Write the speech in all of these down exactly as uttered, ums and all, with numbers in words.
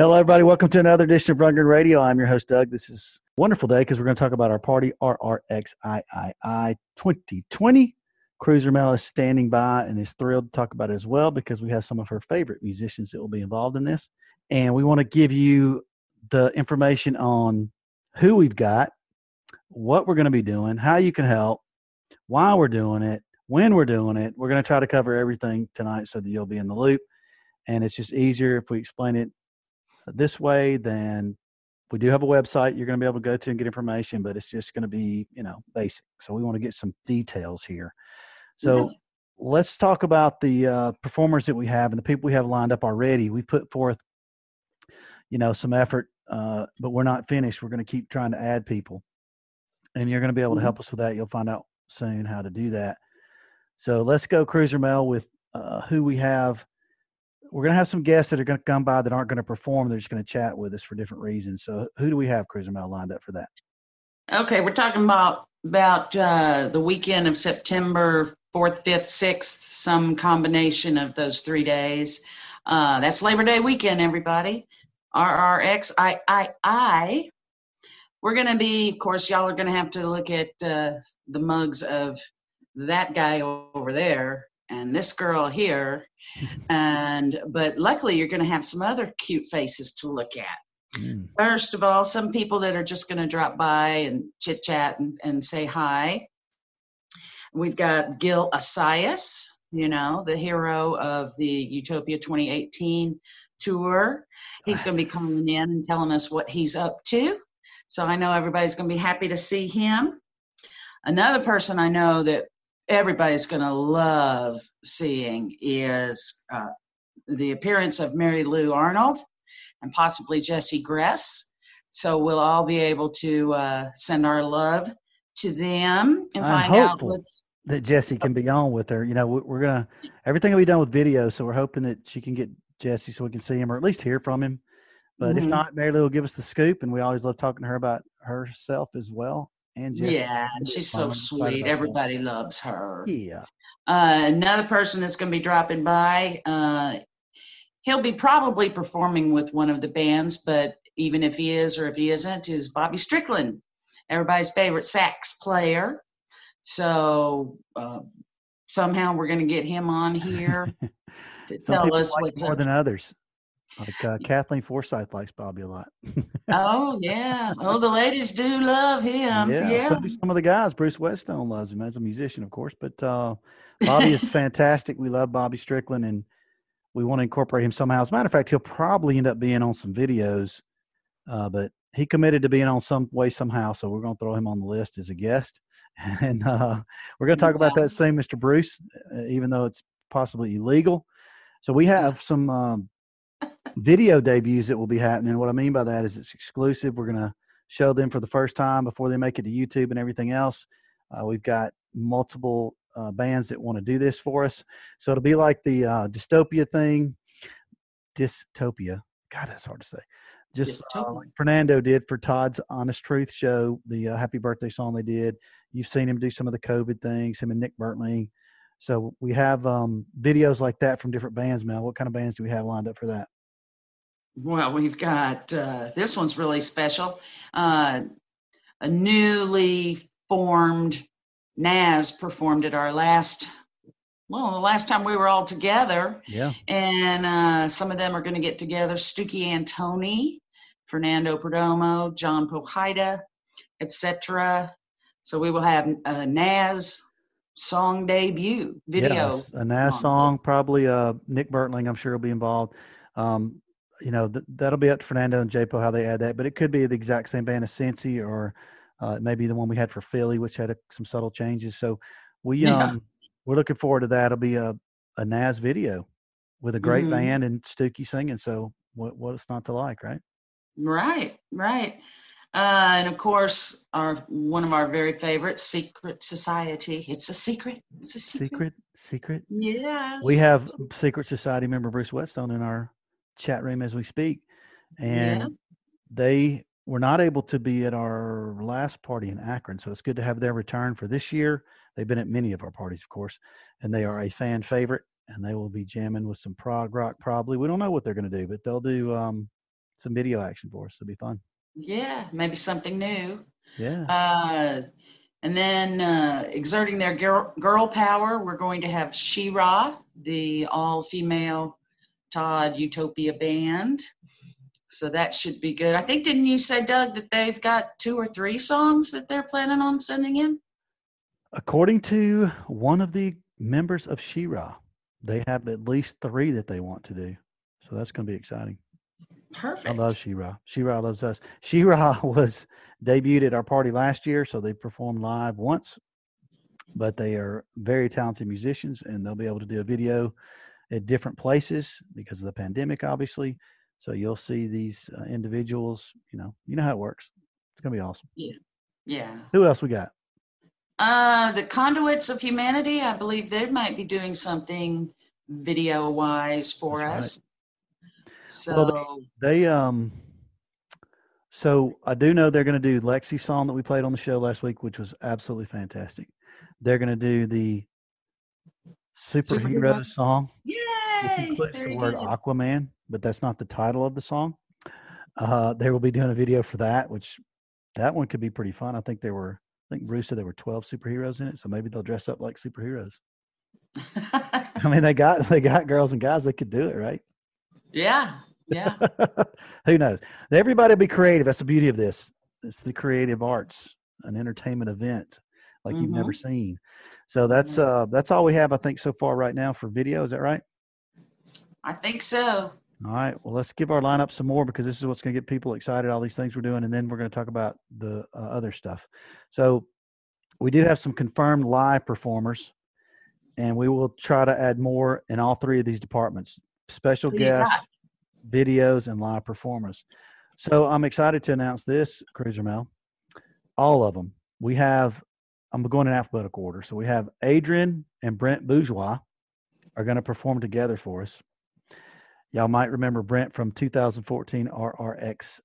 Hello, everybody. Welcome to another edition of Rundgren Radio. I'm your host, Doug. This is a wonderful day because we're going to talk about our party, R R X I I I twenty twenty. Cruiser Mel is standing by and is thrilled to talk about it as well because we have some of her favorite musicians that will be involved in this. And we want to give you the information on who we've got, what we're going to be doing, how you can help, why we're doing it, when we're doing it. We're going to try to cover everything tonight so that you'll be in the loop. And it's just easier if we explain it this way. Then we do have a website you're going to be able to go to and get information, but it's just going to be, you know, basic. So we want to get some details here. So mm-hmm. let's talk about the uh, performers that we have and the people we have lined up already. We put forth, you know, some effort, uh, but we're not finished. We're going to keep trying to add people, and you're going to be able to help us with that. You'll find out soon how to do that. So let's go, Cruiser Mel, with uh, who we have. We're going to have some guests that are going to come by that aren't going to perform. They're just going to chat with us for different reasons. So who do we have, Cruiser Mel, lined up for that? Okay, we're talking about about uh, the weekend of September fourth, fifth, sixth, some combination of those three days. Uh, that's Labor Day weekend, everybody. R R X I I I. We're going to be, of course, y'all are going to have to look at uh, the mugs of that guy over there and this girl here. And but luckily you're going to have some other cute faces to look at. Mm. First of all, some people that are just going to drop by and chit chat and, and say hi. We've got Gil Assayas, you know, the hero of the Utopia twenty eighteen tour. He's going to be calling in and telling us what he's up to. So I know everybody's going to be happy to see him. Another person I know that everybody's going to love seeing is uh, the appearance of Mary Lou Arnold and possibly Jessie Gress. So we'll all be able to uh, send our love to them and I'm find out what's that Jessie can be on with her. You know, we're going to, everything will be done with video. So we're hoping that she can get Jessie so we can see him or at least hear from him. But mm-hmm. if not, Mary Lou will give us the scoop, and we always love talking to her about herself as well. And Jessie. Yeah, she's so sweet. Everybody that. loves her. Yeah. Uh, another person that's going to be dropping by, uh, he'll be probably performing with one of the bands, but even if he is or if he isn't, is Bobby Strickland, everybody's favorite sax player. So uh, somehow we're going to get him on here to tell us like what's more up. than others. Like uh, Kathleen Forsyth likes Bobby a lot. Oh, yeah. Oh, the ladies do love him. Yeah. yeah. So do some of the guys. Bruce Whetstone loves him as a musician, of course. But uh, Bobby is fantastic. We love Bobby Strickland, and we want to incorporate him somehow. As a matter of fact, he'll probably end up being on some videos, uh, but he committed to being on some way somehow, so we're going to throw him on the list as a guest. And uh, we're going to talk about that soon, Mister Bruce, uh, even though it's possibly illegal. So we have some um, – video debuts that will be happening. What I mean by that is it's exclusive. We're going to show them for the first time before they make it to YouTube and everything else. Uh, we've got multiple uh, bands that want to do this for us. So it'll be like the uh, dystopia thing. Dystopia. God, that's hard to say. Just uh, like Fernando did for Todd's Honest Truth show, the uh, happy birthday song they did. You've seen him do some of the COVID things, him and Nick Bertling. So we have um, videos like that from different bands, Mel. What kind of bands do we have lined up for that? Well, we've got, uh, this one's really special. Uh, a newly formed N A S performed at our last, well, the last time we were all together. Yeah. And uh, some of them are going to get together. Stuckey Antoni, Fernando Perdomo, John Pohida, et cetera. So we will have a N A S song debut video. Yes, a N A S song, probably uh, Nick Bertling, I'm sure will be involved. Um, You know, th- that'll be up to Fernando and J-Po how they add that, but it could be the exact same band as Cincy, or uh, maybe the one we had for Philly, which had a, some subtle changes. So we, um, yeah. we're looking forward to that. It'll be a, a N A S video with a great mm-hmm. band and Stuckey singing. So what, what's not to like, right? Right, right. Uh, and of course, our one of our very favorites, Secret Society. It's a secret. It's a secret. Secret, secret. Yes. We have Secret Society member Bruce Whetstone in our chat room as we speak, and yeah. they were not able to be at our last party in Akron, so it's good to have their return for this year. They've been at many of our parties, of course, and they are a fan favorite, and they will be jamming with some prog rock probably. We don't know what they're going to do, but they'll do um, some video action for us. It'll be fun. Yeah, maybe something new. Yeah. Uh, and then uh, exerting their girl, girl power, we're going to have She-Ra, the all-female Todd Utopia band. So that should be good. I think, didn't you say, Doug, that they've got two or three songs that they're planning on sending in? According to one of the members of She-Ra, they have at least three that they want to do. So that's going to be exciting. Perfect. I love She-Ra. She-Ra loves us. She-Ra was debuted at our party last year, so they performed live once. But they are very talented musicians, and they'll be able to do a video at different places because of the pandemic, obviously. So you'll see these uh, individuals, you know, you know how it works. It's going to be awesome. Yeah. Yeah. Who else we got? Uh, the Conduits of Humanity, I believe they might be doing something video-wise for That's us. Right. So well, they, they, um, so I do know they're going to do Lexi's song that we played on the show last week, which was absolutely fantastic. They're going to do the superhero, superhero. song. Yay! Which includes Very the word good. Aquaman, but that's not the title of the song. Uh, they will be doing a video for that, which that one could be pretty fun. I think there were, I think Bruce said there were twelve superheroes in it, so maybe they'll dress up like superheroes. I mean, they got they got girls and guys that could do it, right? Yeah, yeah. Who knows? Everybody will be creative. That's the beauty of this. It's the creative arts, an entertainment event like mm-hmm. you've never seen. So that's mm-hmm. uh, that's all we have, I think, so far right now for video. Is that right? I think so. All right. Well, let's give our lineup some more because this is what's going to get people excited, all these things we're doing, and then we're going to talk about the uh, other stuff. So we do have some confirmed live performers, and we will try to add more in all three of these departments, special guests, videos, and live performers. So I'm excited to announce this, Cruiser Mel. All of them. We have, I'm going in alphabetical order. So we have Adrian and Brent Bourgeois are going to perform together for us. Y'all might remember Brent from two thousand fourteen R R X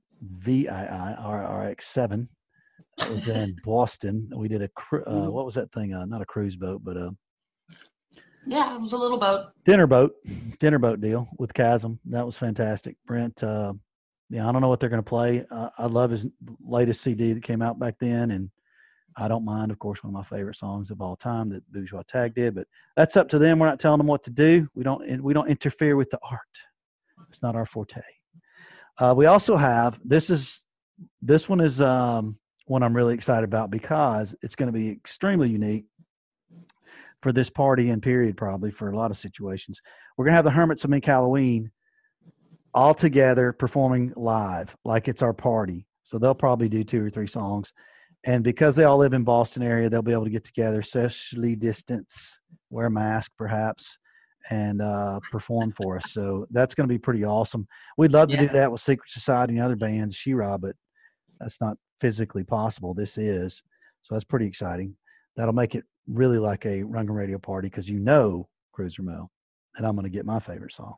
V I I, R R X seven. That was in Boston. We did a, uh, what was that thing? Uh, not a cruise boat, but a. Yeah, it was a little boat. Dinner boat, dinner boat deal with Chasm. That was fantastic. Brent, uh, yeah, I don't know what they're going to play. Uh, I love his latest C D that came out back then, and I don't mind, of course, one of my favorite songs of all time that Bourgeois Tag did, but that's up to them. We're not telling them what to do. We don't we don't interfere with the art. It's not our forte. Uh, we also have, this is this one is um, one I'm really excited about because it's going to be extremely unique for this party and period, probably for a lot of situations. We're going to have the Hermits of Mink Halloween all together performing live like it's our party. So they'll probably do two or three songs. And because they all live in Boston area, they'll be able to get together, socially distance, wear a mask perhaps, and uh, perform for us. So that's going to be pretty awesome. We'd love to yeah. do that with Secret Society and other bands, She-Ra, but that's not physically possible. This is. So that's pretty exciting. That'll make it really like a Run Gun Radio party because you know, Cruiser Mel, and I'm going to get my favorite song.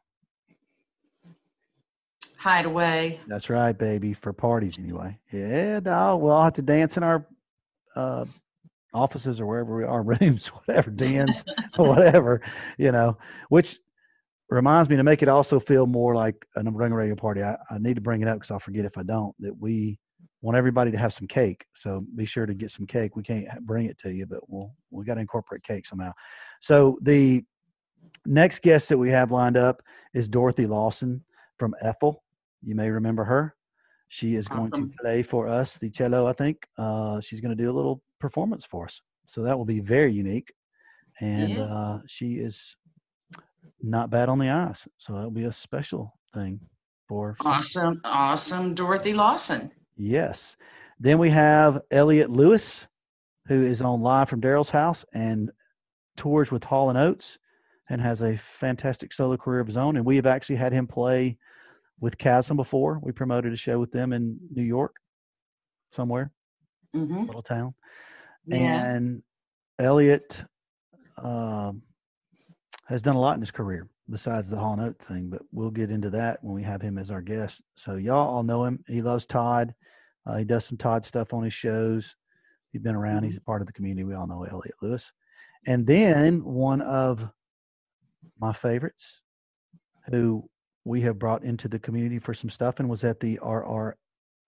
Hideaway. That's right, baby, for parties anyway. Yeah, no, we'll have to dance in our uh, offices or wherever we are, rooms, whatever, dens, whatever, you know, which reminds me to make it also feel more like a Run Gun Radio party. I, I need to bring it up because I'll forget if I don't, that we want everybody to have some cake. So be sure to get some cake. We can't bring it to you, but we'll, we got to incorporate cake somehow. So the next guest that we have lined up is Dorothy Lawson from Ethel. You may remember her. She is awesome. Going to play for us the cello, I think. Uh, she's going to do a little performance for us. So that will be very unique. And yeah. uh, she is not bad on the eyes. So that'll be a special thing for. Awesome. Awesome. Dorothy Lawson. Yes. Then we have Elliot Lewis, who is on Live from Daryl's House and tours with Hall and Oates and has a fantastic solo career of his own. And we have actually had him play with Chasm before. We promoted a show with them in New York, somewhere, mm-hmm. little town. Yeah. And Elliot um, has done a lot in his career besides the Hall and Oates thing, but we'll get into that when we have him as our guest. So y'all all know him. He loves Todd. Uh, he does some Todd stuff on his shows. He's been around. Mm-hmm. He's a part of the community. We all know Elliot Lewis. And then one of my favorites, who we have brought into the community for some stuff and was at the R R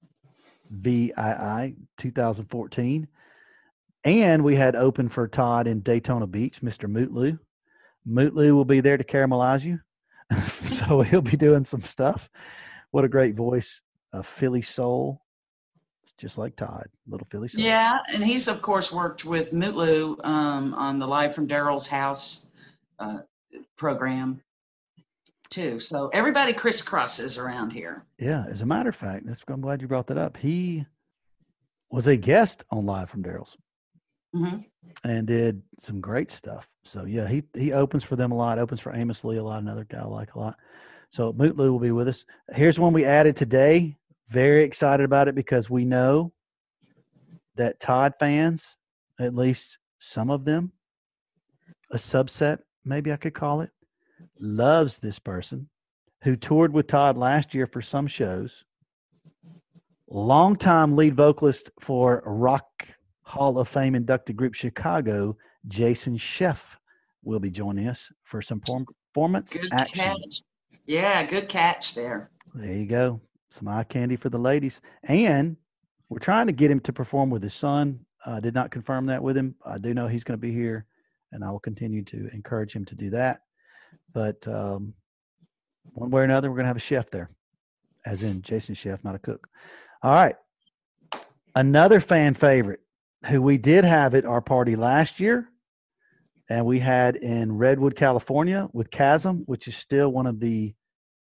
V I I two thousand fourteen. And we had open for Todd in Daytona Beach, Mister Mootlu. Mootlu will be there to caramelize you. So he'll be doing some stuff. What a great voice. A Philly soul. Just like Todd, little Philly soul. Yeah, and he's, of course, worked with Mootlu um, on the Live from Daryl's House uh, program, too. So everybody crisscrosses around here. Yeah, as a matter of fact, that's, I'm glad you brought that up. He was a guest on Live from Daryl's. Mm-hmm. And did some great stuff. So yeah, he he opens for them a lot. Opens for Amos Lee a lot. Another guy I like a lot. So Mootlu will be with us. Here's one we added today. Very excited about it because we know that Todd fans, at least some of them, a subset, maybe I could call it, loves this person who toured with Todd last year for some shows. Longtime lead vocalist for Rock Hall of Fame inducted group Chicago, Jason Scheff, will be joining us for some performance good action. Catch. Yeah, good catch there. There you go. Some eye candy for the ladies. And we're trying to get him to perform with his son. I uh, did not confirm that with him. I do know he's going to be here, and I will continue to encourage him to do that. But um, one way or another, we're going to have a chef there, as in Jason Scheff, not a cook. All right. Another fan favorite who we did have at our party last year, and we had in Redwood, California with Chasm, which is still one of the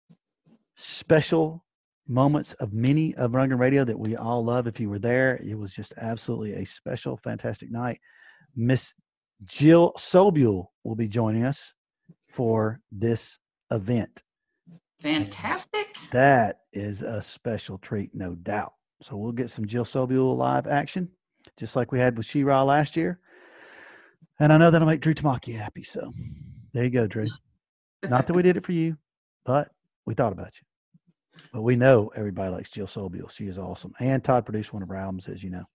special moments of many of Rundgren Radio that we all love. If you were there, it was just absolutely a special, fantastic night. Miss Jill Sobule will be joining us for this event. Fantastic. And that is a special treat, no doubt. So we'll get some Jill Sobule live action, just like we had with She-Ra last year. And I know that'll make Drew Tamaki happy. So there you go, Drew. Not that we did it for you, but we thought about you. But we know everybody likes Jill Sobule. She is awesome. And Todd produced one of her albums, as you know.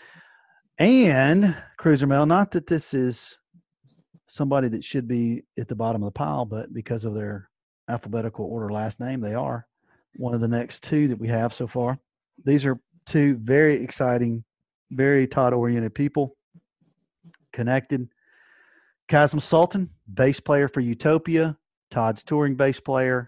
And Cruiser Mail, not that this is somebody that should be at the bottom of the pile, but because of their alphabetical order last name, they are one of the next two that we have so far. These are two very exciting, very Todd-oriented people, connected. Chasm Sultan, bass player for Utopia, Todd's touring bass player.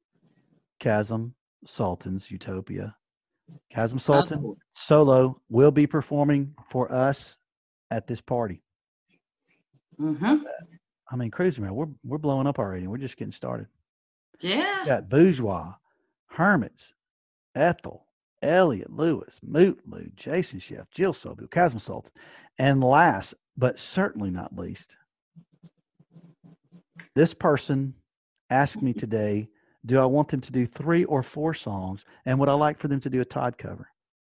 Chasm Sultan's Utopia. Chasm Sultan, oh. solo, will be performing for us at this party. Mm-hmm. I mean, Cruiser Man, we're we're blowing up already. We're just getting started. Yeah. We got Bourgeois, Hermits, Ethel, Elliot Lewis, Mootlu, Jason Scheff, Jill Sobule, Chasm Sultan, and last but certainly not least, this person asked me today, do I want them to do three or four songs, and would I like for them to do a Todd cover?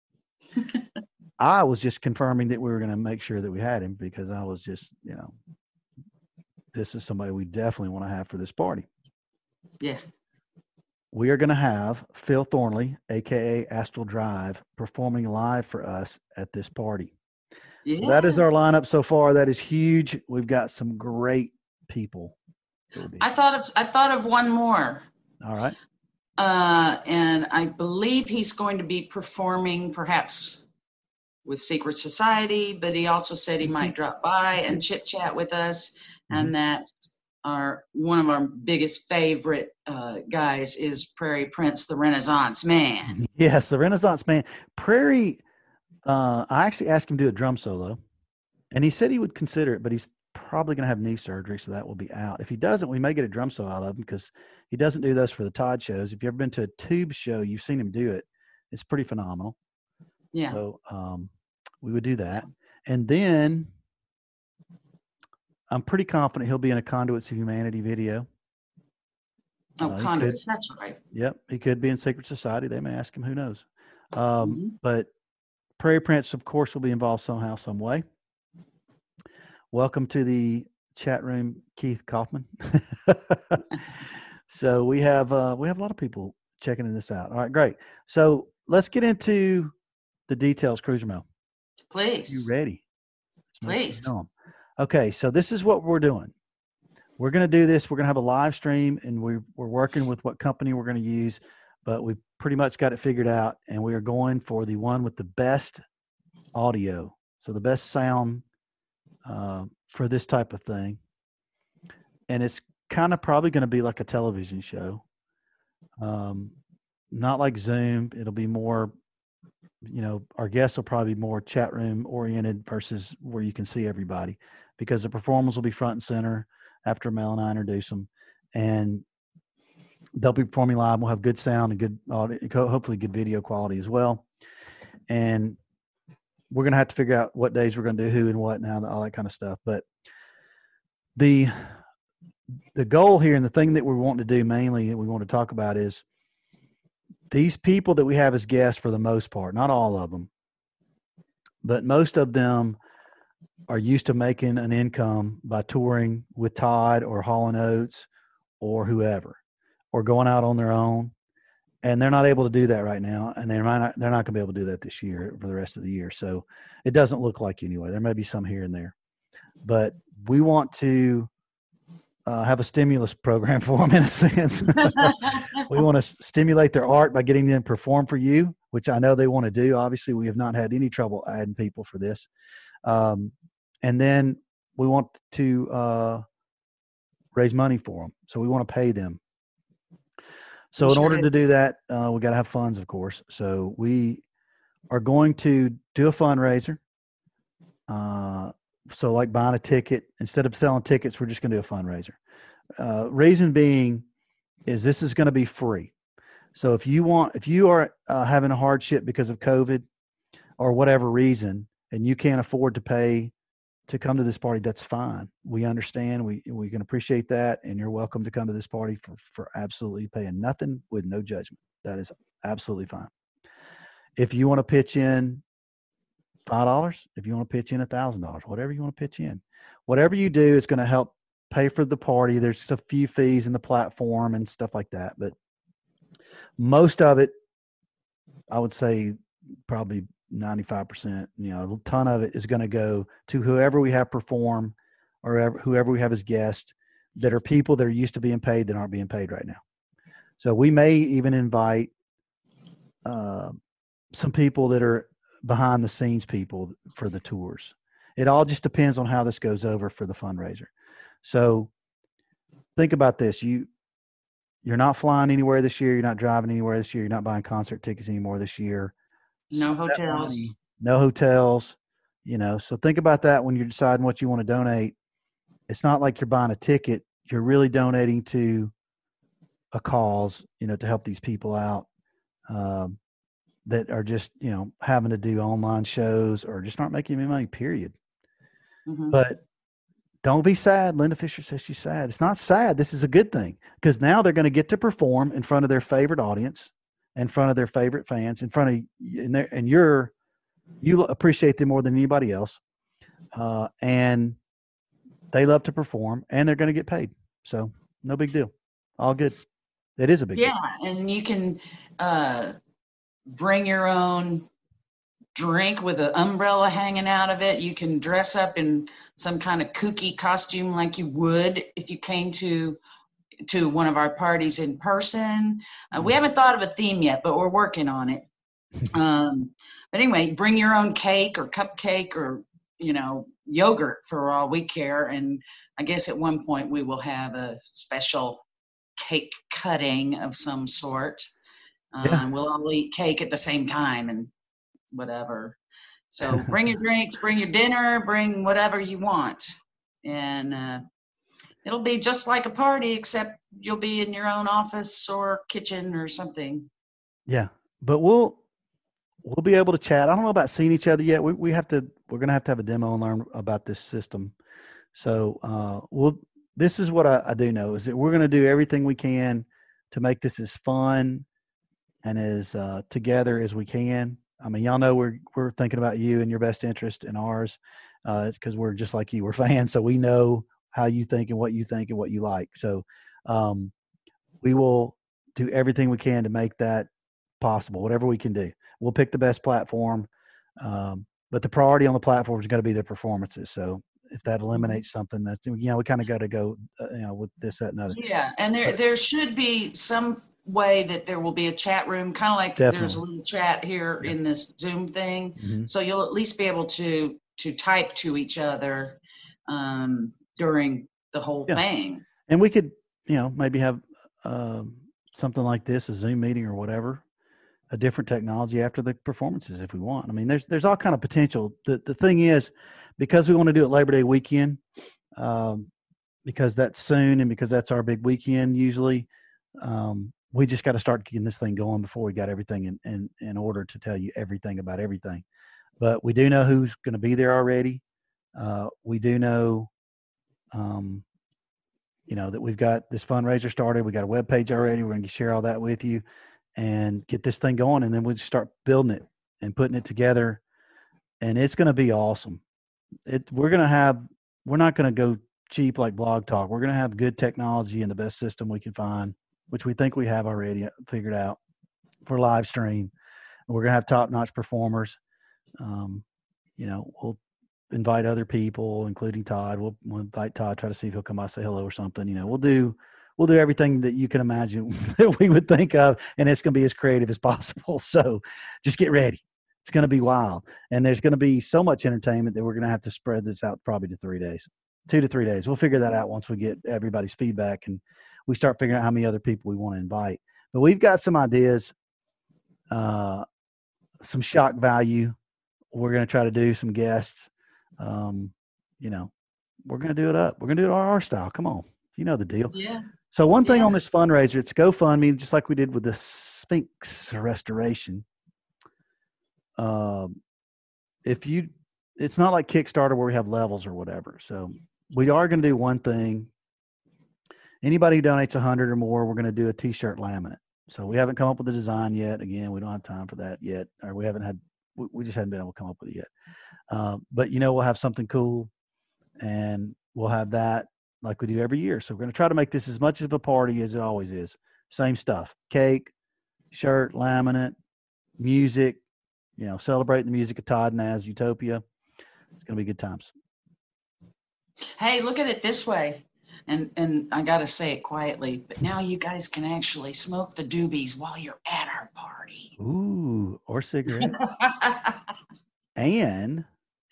I was just confirming that we were going to make sure that we had him because I was just, you know, this is somebody we definitely want to have for this party. Yeah. We are going to have Phil Thornley, a k a. Astral Drive, performing live for us at this party. Yeah. So that is our lineup so far. That is huge. We've got some great people. I thought of I thought of one more. All right. Uh, and I believe he's going to be performing perhaps with Secret Society, but he also said he might drop by and chit chat with us. Mm-hmm. And that's our one of our biggest favorite uh, guys is Prairie Prince, the Renaissance Man. Yes, the Renaissance Man. Prairie, uh, I actually asked him to do a drum solo, and he said he would consider it, but he's probably going to have knee surgery, so that will be out. If he doesn't, we may get a drum solo out of him because he doesn't do those for the Todd shows. If you've ever been to a Tube show, you've seen him do it. It's pretty phenomenal. Yeah. So um, we would do that. And then I'm pretty confident he'll be in a Conduits of Humanity video. Oh, uh, Conduits, could, that's right. Yep, he could be in Secret Society. They may ask him, who knows. Um, mm-hmm. But Prairie Prince, of course, will be involved somehow, some way. Welcome to the chat room, Keith Kaufman. So we have uh, we have a lot of people checking this out. All right, great. So let's get into the details, Cruiser Mail. Please. You ready? Please. Okay, so this is what we're doing. we're going to do this. We're going to have a live stream, and we're, we're working with what company we're going to use, but we've pretty much got it figured out, and we are going for the one with the best audio. So the best sound uh, for this type of thing. And it's kind of probably going to be like a television show. Um, not like Zoom. It'll be more, you know, our guests will probably be more chat room oriented versus where you can see everybody, because the performers will be front and center after Mel and I introduce them, and they'll be performing live. We'll have good sound and good audio, hopefully good video quality as well. And we're going to have to figure out what days we're going to do who and what now, all that kind of stuff. But the, the goal here, and the thing that we want to do mainly, we want to talk about, is these people that we have as guests, for the most part, not all of them, but most of them are used to making an income by touring with Todd or Hall and Oates or whoever, or going out on their own. And they're not able to do that right now. And they're not, they're not going to be able to do that this year for the rest of the year. So it doesn't look like anyway. There may be some here and there, but we want to uh, have a stimulus program for them in a sense. We want to stimulate their art by getting them to perform for you, which I know they want to do. Obviously, we have not had any trouble adding people for this. Um, and then we want to uh, raise money for them. So we want to pay them. So in order to do that, uh, we got to have funds, of course. So we are going to do a fundraiser. Uh, so like buying a ticket, instead of selling tickets, we're just going to do a fundraiser. Uh, reason being is this is going to be free. So if you want, if you are uh, having a hardship because of COVID or whatever reason, and you can't afford to pay to come to this party, that's fine. We understand. We we can appreciate that, and you're welcome to come to this party for, for absolutely paying nothing with no judgment. That is absolutely fine. If you want to pitch in five dollars, if you want to pitch in a thousand dollars, whatever you want to pitch in, whatever you do is going to help pay for the party. There's just a few fees in the platform and stuff like that, but most of it, I would say, probably ninety-five percent, you know, a ton of it is going to go to whoever we have perform, or ever, whoever we have as guests, that are people that are used to being paid that aren't being paid right now. So we may even invite uh, some people that are behind the scenes people for the tours. It all just depends on how this goes over for the fundraiser. So think about this. You, you're not flying anywhere this year. You're not driving anywhere this year. You're not buying concert tickets anymore this year. No hotels. Money, no hotels, you know. So think about that when you're deciding what you want to donate. It's not like you're buying a ticket. You're really donating to a cause, you know, to help these people out um, that are just, you know, having to do online shows or just aren't making any money, period. Mm-hmm. But don't be sad. Linda Fisher says she's sad. It's not sad. This is a good thing, because now they're going to get to perform in front of their favorite audience, in front of their favorite fans, in front of, and, and you're, you appreciate them more than anybody else. Uh, and they love to perform, and they're going to get paid. So no big deal. All good. It is a big yeah, deal. Yeah. And you can uh, bring your own drink with an umbrella hanging out of it. You can dress up in some kind of kooky costume like you would if you came to to one of our parties in person. Uh, we haven't thought of a theme yet, but we're working on it. Um, but anyway, bring your own cake or cupcake or, you know, yogurt for all we care. And I guess at one point we will have a special cake cutting of some sort. Um, yeah. We'll all eat cake at the same time and whatever. So bring your drinks, bring your dinner, bring whatever you want. And, uh, it'll be just like a party, except you'll be in your own office or kitchen or something. Yeah, but we'll we'll be able to chat. I don't know about seeing each other yet. We we have to. We're gonna have to have a demo and learn about this system. So uh, we'll. This is what I, I do know is that we're gonna do everything we can to make this as fun and as uh, together as we can. I mean, y'all know we're we're thinking about you and your best interest and ours, because uh, we're just like you. We're fans, so we know how you think and what you think and what you like. So um, we will do everything we can to make that possible, whatever we can do. We'll pick the best platform, um, but the priority on the platform is going to be the performances. So if that eliminates something, that's, you know, we kind of got to go, uh, you know, with this, that, and other. Yeah, and there there should be some way that there will be a chat room, kind of like Definitely. There's a little chat here Yeah. in this Zoom thing. Mm-hmm. So you'll at least be able to to type to each other um, during the whole Yeah. thing. And we could, you know, maybe have um, something like this, a Zoom meeting or whatever, a different technology after the performances if we want. I mean, there's there's all kind of potential. The the thing is, because we want to do it Labor Day weekend, um, because that's soon and because that's our big weekend usually, um, we just got to start getting this thing going before we got everything in, in, in order to tell you everything about everything. But we do know who's going to be there already. Uh, we do know, um, you know, that we've got this fundraiser started. We got a web page already. We're going to share all that with you and get this thing going. And then we'll just start building it and putting it together. And it's going to be awesome. It, we're going to have, we're not going to go cheap like Blog Talk. We're going to have good technology and the best system we can find, which we think we have already figured out for live stream. And we're going to have top-notch performers. Um, you know, we'll invite other people, including Todd. We'll, we'll invite Todd, try to see if he'll come by, say hello or something. You know, we'll do, we'll do everything that you can imagine that we would think of, and it's going to be as creative as possible. So just get ready. It's going to be wild. And there's going to be so much entertainment that we're going to have to spread this out probably to three days, two to three days. We'll figure that out once we get everybody's feedback and we start figuring out how many other people we want to invite. But we've got some ideas, uh, some shock value. We're going to try to do some guests. Um, you know, we're going to do it up. We're going to do it our style. Come on. You know the deal. Yeah. So one thing Yeah. on this fundraiser, it's GoFundMe, just like we did with the Sphinx restoration. Um, if you, it's not like Kickstarter where we have levels or whatever. So we are going to do one thing. Anybody who donates a hundred or more, we're going to do a t-shirt laminate. So we haven't come up with a design yet. Again, we don't have time for that yet, or we haven't had, we, we just haven't been able to come up with it yet. Uh, but you know, we'll have something cool and we'll have that like we do every year. So we're going to try to make this as much of a party as it always is. Same stuff, cake, shirt, laminate, music, you know, celebrating the music of Todd and Naz Utopia. It's going to be good times. Hey, look at it this way. And and I got to say it quietly, but now you guys can actually smoke the doobies while you're at our party. Ooh, or cigarette. And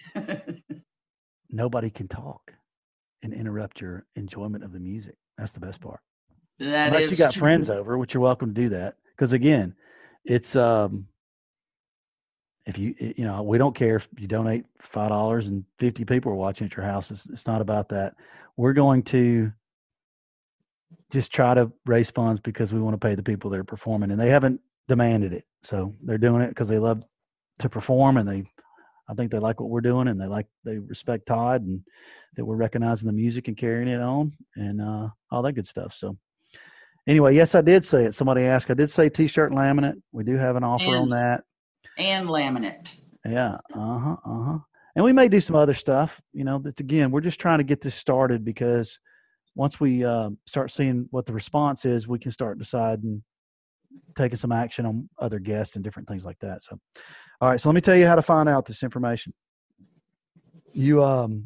nobody can talk and interrupt your enjoyment of the music. That's the best part. That Unless is you got true. friends over, which you're welcome to do that. Because again, it's um, if you you know, we don't care if you donate five dollars and fifty people are watching at your house. It's, it's not about that. We're going to just try to raise funds because we want to pay the people that are performing, and they haven't demanded it, so they're doing it because they love to perform, and they, I think they like what we're doing, and they like they respect Todd, and that we're recognizing the music and carrying it on, and uh, all that good stuff. So anyway, yes, I did say it. Somebody asked. I did say T-shirt and laminate. We do have an offer And- on that. And laminate. Yeah. Uh huh. Uh huh. And we may do some other stuff. You know, that's again, we're just trying to get this started because once we uh, start seeing what the response is, we can start deciding, taking some action on other guests and different things like that. So, all right. So let me tell you how to find out this information. You, um,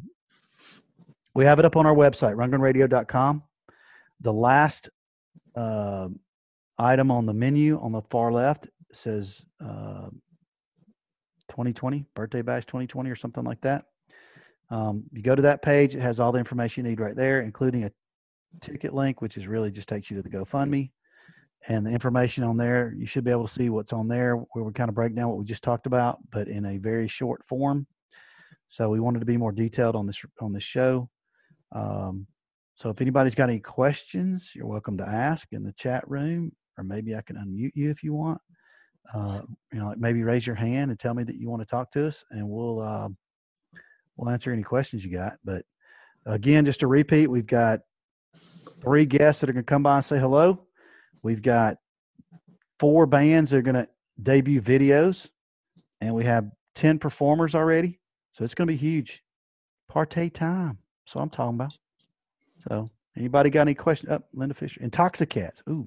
we have it up on our website, run gun radio dot com. The last uh, item on the menu on the far left says uh, twenty twenty, Birthday Bash twenty twenty or something like that. Um, you go to that page, it has all the information you need right there, including a ticket link, which is really just takes you to the GoFundMe. And the information on there, you should be able to see what's on there, where we kind of break down what we just talked about, but in a very short form. So we wanted to be more detailed on this on this show. Um, so if anybody's got any questions, you're welcome to ask in the chat room, or maybe I can unmute you if you want. Uh, you know, like maybe raise your hand and tell me that you want to talk to us, and we'll uh, we'll answer any questions you got. But again, just to repeat, we've got three guests that are going to come by and say hello. We've got four bands that are going to debut videos, and we have ten performers already. So it's going to be huge. Partay time. That's what I'm talking about. So anybody got any questions? Up, oh, Linda Fisher. Intoxicats. Ooh.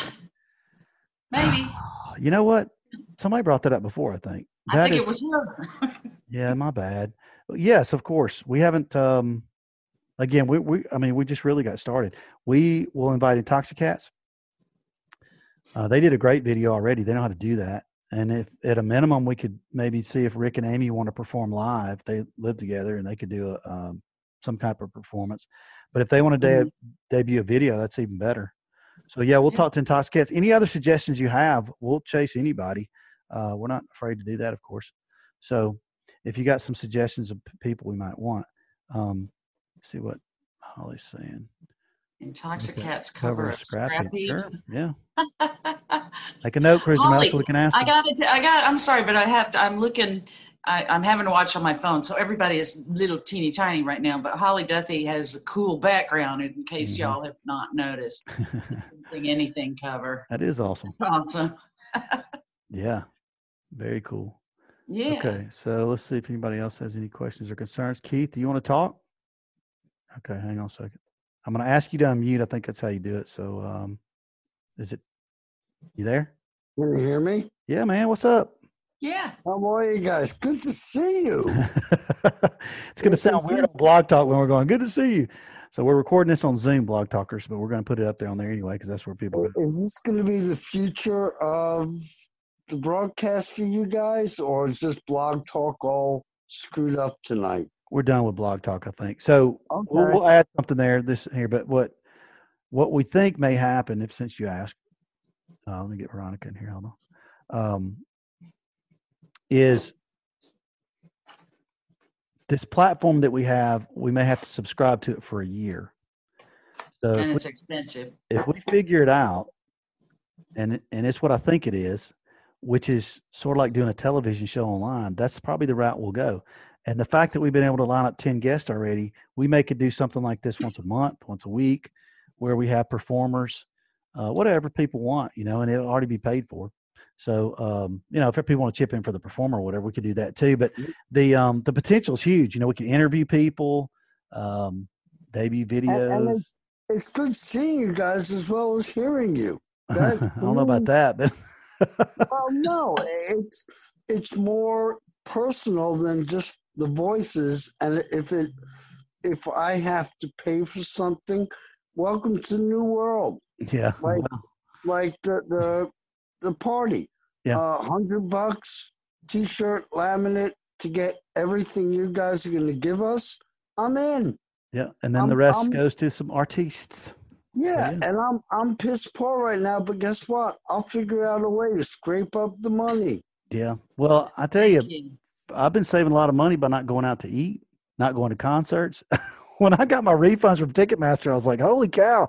Maybe. You know what? Somebody brought that up before, I think. I That think is, it was her. yeah, my bad. Yes, of course. We haven't. Um, again, we, we. I mean, we just really got started. We will invite Intoxicats. Uh, they did a great video already. They know how to do that. And if at a minimum, we could maybe see if Rick and Amy want to perform live. They live together, and they could do a, um, some type of performance. But if they want to de- Mm-hmm. debut a video, that's even better. So yeah, we'll talk to Intoxicats. Any other suggestions you have, we'll chase anybody. Uh, we're not afraid to do that, of course. So if you got some suggestions of p- people we might want, um, see what Holly's saying. Intoxicats Cover cover a a scrap scrap heap. heap. Sure, yeah. Make a note, Cruiser Mouse, Holly, so we can ask I them. got it. I got. I'm sorry, but I have to. I'm looking. I, I'm having to watch on my phone, so everybody is little teeny tiny right now. But Holly Duthie has a cool background, in case Mhm. y'all have not noticed. Something, anything cover. That is awesome. Awesome. Yeah, very cool. Yeah. Okay, so let's see if anybody else has any questions or concerns. Keith, do you want to talk? Okay, hang on a second. I'm going to ask you to unmute. I think that's how you do it. So, um, is it you there? Can you hear me? Yeah, man. What's up? Yeah. How are you guys? Good to see you. It's going to Is sound this- weird on Blog Talk when we're going, good to see you. So we're recording this on Zoom, Blog Talkers, but we're going to put it up there on there anyway because that's where people go. Is this going to be the future of the broadcast for you guys, or is this Blog Talk all screwed up tonight? We're done with Blog Talk, I think. So Okay. we'll, we'll add something there this here, but what what we think may happen, if since you asked, uh, let me get Veronica in here. Hold on. Um, is this platform that we have, we may have to subscribe to it for a year. So And if we, it's expensive. if we figure it out, and it- and it's what I think it is, which is sort of like doing a television show online, that's probably the route we'll go. And the fact that we've been able to line up ten guests already, we may could do something like this once a month, once a week, where we have performers, uh, whatever people want, you know, and it'll already be paid for. So, um, you know, if people want to chip in for the performer or whatever, we could do that too. But the um, the potential is huge. You know, we can interview people, um, debut And, videos. and it's, it's good seeing you guys as well as hearing you. I That, don't know about that, but well, no, it's it's more personal than just the voices. And if it if I have to pay for something, welcome to the new world. yeah, Like well, like the the, the party. Yeah. Uh, hundred bucks, t-shirt, laminate to get everything you guys are going to give us. I'm in. yeah, and then I'm- the rest I'm- goes to some artists. Yeah, Yeah. and I'm I'm piss poor right now, but guess what? I'll figure out a way to scrape up the money. Yeah. Well, I tell you, Thank you. I've been saving a lot of money by not going out to eat, not going to concerts. When I got my refunds from Ticketmaster, I was like, holy cow.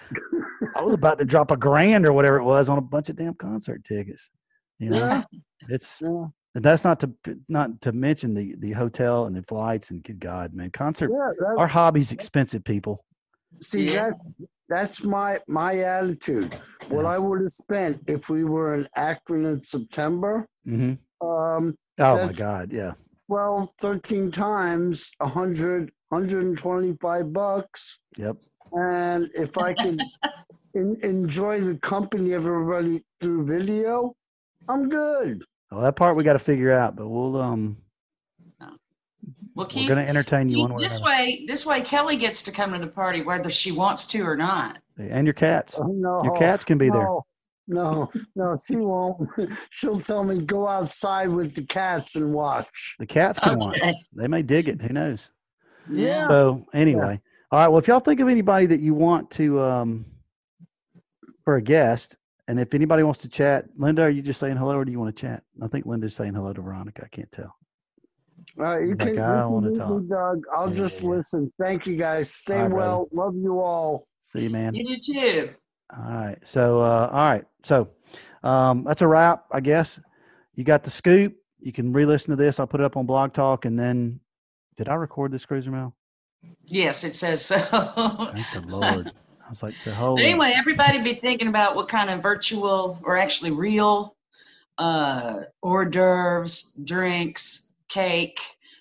I was about to drop a grand or whatever it was on a bunch of damn concert tickets. You know, Yeah, it's yeah, and that's not to not to mention the the hotel and the flights and good God, man, concert. yeah. That, Our hobby's expensive, people. see, Yeah. that's that's my my attitude. What Yeah. I would have spent if we were in Akron in September, hmm um, Oh my That's- God, yeah, twelve, thirteen times a hundred, hundred and twenty-five bucks. yep. And if I could in, enjoy the company of everybody through video, I'm good. Well, that part we got to figure out, but we'll um Well, we're Keith, going to entertain you Keith, one way or this another. way, this way, Kelly gets to come to the party whether she wants to or not. And your cats. Oh, no, Your cats can be there. no, No, no, she won't. She'll tell me go outside with the cats and watch. The cats can watch. Okay. They may dig it. Who knows? Yeah. So anyway, all right. Well, if y'all think of anybody that you want to um for a guest, and if anybody wants to chat, Linda, are you just saying hello, or do you want to chat? I think Linda's saying hello to Veronica. I can't tell. All right, you Like, can, you I don't can wanna leave talk. me, Doug. I'll Yeah, just yeah, yeah. listen. Thank you, guys. Stay All right, brother. well. Love you all. See you, man. You do too. All right. So, uh, all right. So, um, that's a wrap, I guess. You got the scoop. You can re-listen to this. I'll put it up on Blog Talk, and then, did I record this, Cruiser Mail? Yes, it says so. Thank the Lord. I was like, so But holy. anyway, everybody be thinking about what kind of virtual or actually real uh, hors d'oeuvres, drinks, cake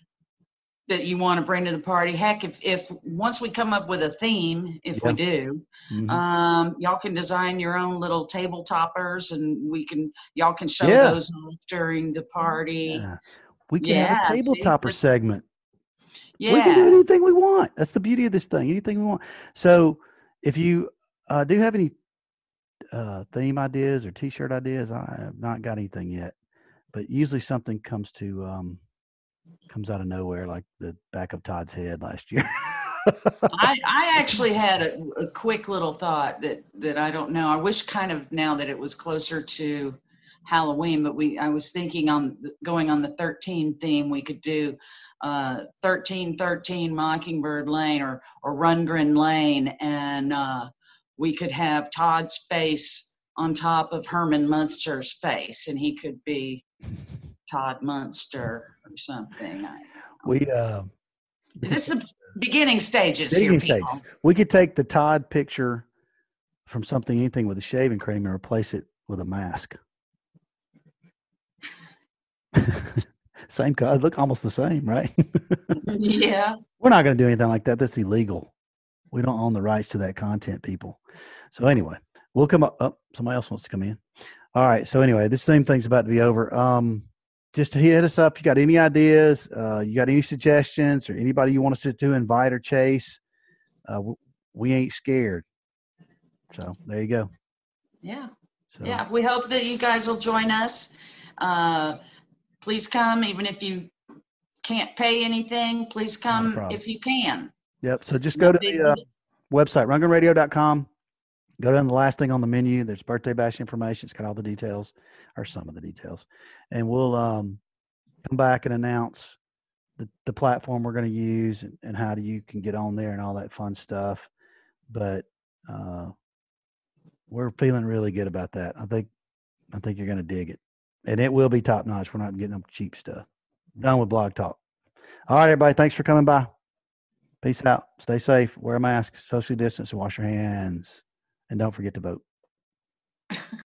that you want to bring to the party. Heck, if, if once we come up with a theme, if Yeah. we do, Mhm. um, y'all can design your own little table toppers, and we can y'all can show Yeah. those off during the party. Yeah. We can have Yeah, a table see? topper segment. Yeah. We can do anything we want. That's the beauty of this thing. Anything we want. So if you uh, do have any uh, theme ideas or T-shirt ideas, I have not got anything yet. But usually something comes to um, comes out of nowhere, like the back of Todd's head last year. I, I actually had a, a quick little thought that, that I don't know. I wish kind of now that it was closer to Halloween, but we I was thinking on going on the thirteen theme, we could do uh, thirteen thirteen Mockingbird Lane or, or Rundgren Lane, and uh, we could have Todd's face on top of Herman Munster's face, and he could be Todd Munster or something. I, we uh, this is beginning stages beginning here, stage. people. We could take the Todd picture from something, anything with a shaving cream, and replace it with a mask. Same color, look almost the same, right? Yeah. We're not going to do anything like that. That's illegal. We don't own the rights to that content, people. So anyway, we'll come up. Oh, somebody else wants to come in. All right. So anyway, this same thing's about to be over. Um, just to hit us up. If you got any ideas, uh, you got any suggestions, or anybody you want us to, to invite or chase, uh, we ain't scared. So there you go. Yeah. So, Yeah. We hope that you guys will join us. Uh, please come, even if you can't pay anything. Please come if you can. Yep. So just No go to big the uh, deal. website, rundgren radio dot com. Go down to the last thing on the menu. There's birthday bash information. It's got all the details, or some of the details. And we'll um, come back and announce the, the platform we're going to use and, and how do you can get on there and all that fun stuff. But uh, we're feeling really good about that. I think I think you're going to dig it. And it will be top notch. We're not getting up cheap stuff. Done with Blog Talk. All right, everybody. Thanks for coming by. Peace out. Stay safe. Wear a mask. Socially distance. And wash your hands. And don't forget to vote.